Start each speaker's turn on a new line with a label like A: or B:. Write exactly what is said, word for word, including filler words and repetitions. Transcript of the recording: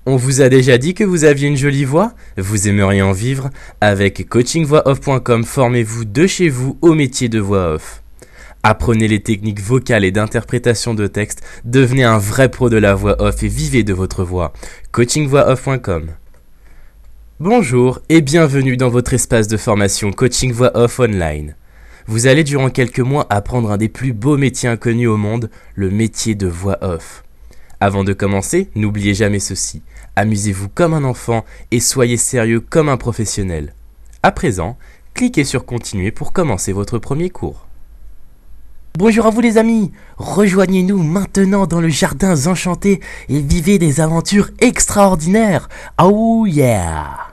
A: On vous a déjà dit que vous aviez une jolie voix? Vous aimeriez en vivre? Avec coaching voix off point com, formez-vous de chez vous au métier de voix off. Apprenez les techniques vocales et d'interprétation de texte, devenez un vrai pro de la voix off et vivez de votre voix. coaching voix off point com. Bonjour et bienvenue dans votre espace de formation Coaching Voix Off Online. Vous allez durant quelques mois apprendre un des plus beaux métiers inconnus au monde, le métier de voix off. Avant de commencer, n'oubliez jamais ceci. Amusez-vous comme un enfant et soyez sérieux comme un professionnel. À présent, cliquez sur Continuer pour commencer votre premier cours. Bonjour à vous les amis, rejoignez-nous maintenant dans le Jardins Enchantés et vivez des aventures extraordinaires. Oh yeah!